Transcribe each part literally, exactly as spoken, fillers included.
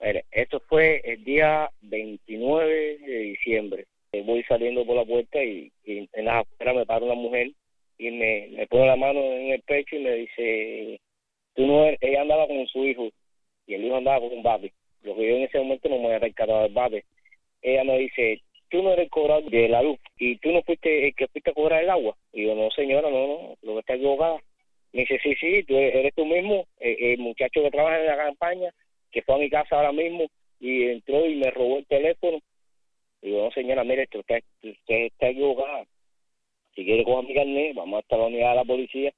Mire, esto fue el día veintinueve de diciembre. Voy saliendo por la puerta y, y en las afueras me para una mujer y me, me pone la mano en el pecho y me dice, tú no eres, ella andaba con su hijo y el hijo andaba con un bate. Lo que yo en ese momento no me había percatado del bate. Ella me dice, tú no eres el cobrador de la luz y tú no fuiste el que fuiste a cobrar el agua. Y yo, no señora, no, no, lo que está equivocada. Me dice, sí, sí, tú eres, eres tú mismo, el, el muchacho que trabaja en la campaña, que fue a mi casa ahora mismo y entró y me robó el teléfono. Y yo, no señora, mire, usted, usted, usted está equivocada. Si quiere coger mi carnet, vamos hasta la unidad de la policía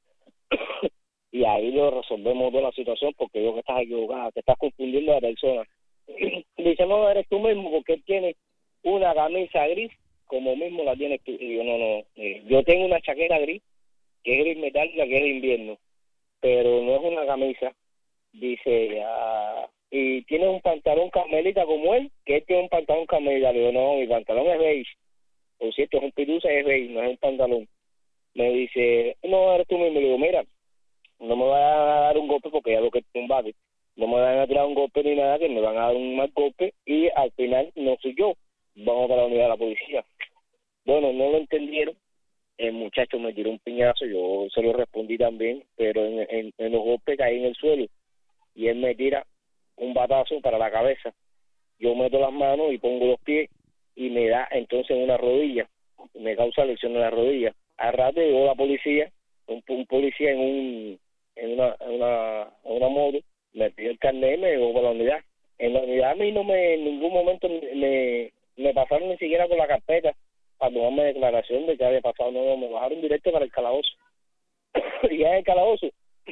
y ahí lo resolvemos toda la situación porque yo que estás equivocada, te estás confundiendo a la persona. Dice, no, eres tú mismo porque él tiene una camisa gris como mismo la tienes tú. Y yo, no, no, eh, yo tengo una chaqueta gris que es gris metálica, que es de invierno, pero no es una camisa. Dice, ah, y tiene un pantalón carmelita como él, que él tiene un pantalón carmelita. Le digo, no, mi pantalón es beige. Por cierto, es un pirusa, es beige, no es un pantalón. Me dice, no, eres tú mismo. Le digo, mira, no me van a dar un golpe porque ya lo que es un bate. No me van a tirar un golpe ni nada, que me van a dar un mal golpe y al final no soy yo. Vamos para la unidad de la policía. Bueno, no lo entendieron. El muchacho me tiró un piñazo, yo se lo respondí también, pero en, en, en los golpes caí en el suelo y él me tira un batazo para la cabeza. Yo meto las manos y pongo los pies y me da entonces una rodilla, me causa lesión en la rodilla. Al rato llegó la policía, un, un policía en un en una, en una en una moto, me pidió el carnet y me llevó para la unidad. En la unidad a mí no me en ningún momento me, me pasaron ni siquiera con la carpeta para tomarme declaración de que había pasado, no, no, me bajaron directo para el calabozo. Y ya en el calabozo,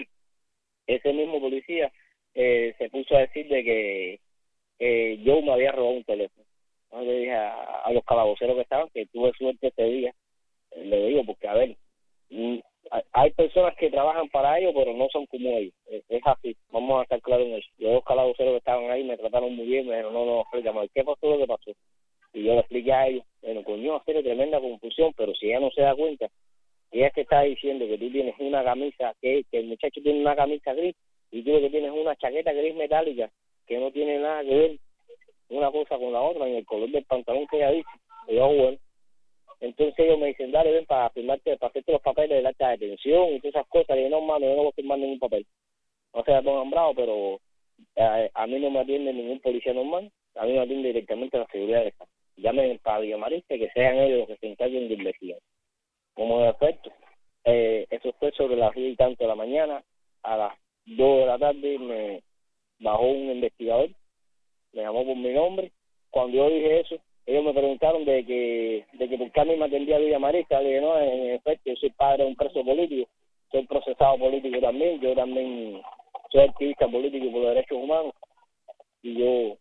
ese mismo policía eh, se puso a decir de que eh, yo me había robado un teléfono. Yo le dije a, a los calaboceros que estaban que tuve suerte ese día. Eh, le digo, porque a ver, mm, hay personas que trabajan para ellos, pero no son como ellos. Es, es así, vamos a estar claros en eso. Los dos calaboceros que estaban ahí me trataron muy bien, me dijeron, no, no, explícame, ¿qué pasó lo que pasó? Y yo le expliqué a ellos, bueno, coño, hacer tremenda confusión, pero si ella no se da cuenta, ella es que está diciendo que tú tienes una camisa, que, que el muchacho tiene una camisa gris, y tú lo que tienes una chaqueta gris metálica, que no tiene nada que ver una cosa con la otra, en el color del pantalón que ella dice. Y yo, bueno, entonces ellos me dicen, dale, ven para firmarte, para hacerte los papeles del acta de detención y todas esas cosas. Y yo, no, mano, yo no voy a firmar ningún papel. No sea pongan bravo, pero a, a mí no me atiende ningún policía normal, a mí me atiende directamente la seguridad de Estado. Llamen para Villamarista, que sean ellos los que se encarguen de investigar. Como de efecto, eh, eso fue sobre las diez y tanto de la mañana. A las dos de la tarde me bajó un investigador, me llamó por mi nombre. Cuando yo dije eso, ellos me preguntaron de que de que por qué a mí me atendía a Villamarista. Le dije, no, en efecto, yo soy padre de un preso político, soy procesado político también, yo también soy activista político por los derechos humanos, y yo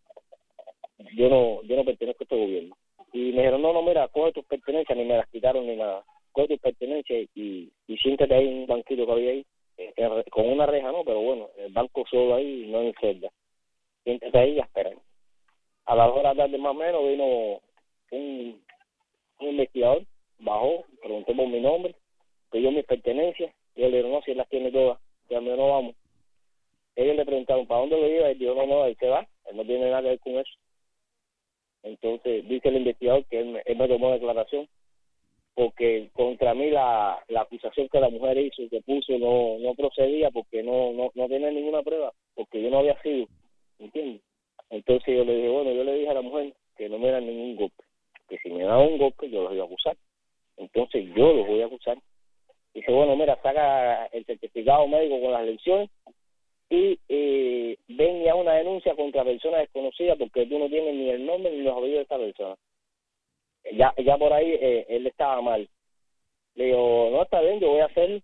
yo no yo no pertenezco a este gobierno. Y me dijeron, no, no, mira, coge tus pertenencias, ni me las quitaron ni nada, coge tus pertenencias y, y siéntate ahí en un banquito que había ahí, eh, con una reja, no, pero bueno, el banco solo ahí, no en celda. Siéntate ahí y espera. A las dos de la tarde más o menos vino un, un investigador, bajó, preguntó por mi nombre, pidió mis pertenencias, y yo le dije, no, si él las tiene todas, ya me no vamos. Ellos le preguntaron, ¿para dónde lo iba? Él dijo, no, no, él se va, él no tiene nada que ver con eso. Entonces dice el investigador que él me, él me tomó declaración porque contra mí la, la acusación que la mujer hizo, que puso, no no procedía porque no no no tenía ninguna prueba, porque yo no había sido, ¿entiendes? Entonces yo le dije, bueno, yo le dije a la mujer que no me dan ningún golpe, que si me daban un golpe yo los iba a acusar. Entonces yo los voy a acusar. Dice, bueno, mira, saca el certificado médico con las lecciones y eh, ven ya una denuncia contra personas desconocidas porque tú no tienes ni el nombre ni los apellidos de esta persona. Ya ya por ahí eh, él estaba mal. Le digo, no, está bien, yo voy a hacer.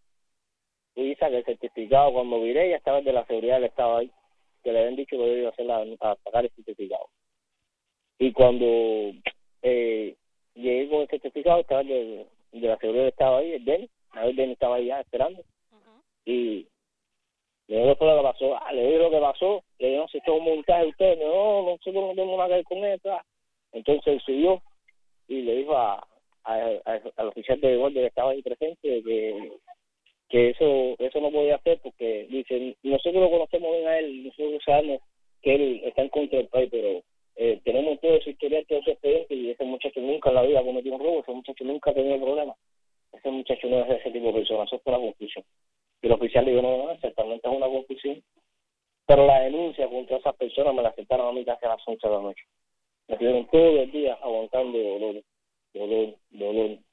Y saqué el certificado. Cuando viré, ya estaba el de la seguridad del Estado ahí, que le habían dicho que yo iba a, hacer la, a sacar el certificado. Y cuando eh, llegué con el certificado, estaba el de, de la seguridad del Estado ahí, el Denny. El Denny estaba ahí ya esperando. Uh-huh. Y le digo todo lo que pasó. Ah, le digo lo que pasó. Le digo, no, si esto es un montaje de ustedes. No, nosotros no tenemos nada que ver con esto. Ah. Entonces él subió y le dijo a, a, a, al oficial de guardia que estaba ahí presente que, que eso eso no podía hacer porque dice, nosotros lo conocemos bien a él, nosotros sabemos que él está en contra del país, pero eh, tenemos todo su historial, todo su expediente, y ese muchacho nunca en la vida cometió un robo, ese muchacho nunca ha tenido problemas. Ese muchacho no es ese tipo de persona, eso es una confusión. Y el oficial le dijo, no, no, exactamente es una confusión. Pero la denuncia contra esas personas me la aceptaron a mí casi a las once de la noche. Me estuvieron todo el día aguantando dolor, dolor, dolor.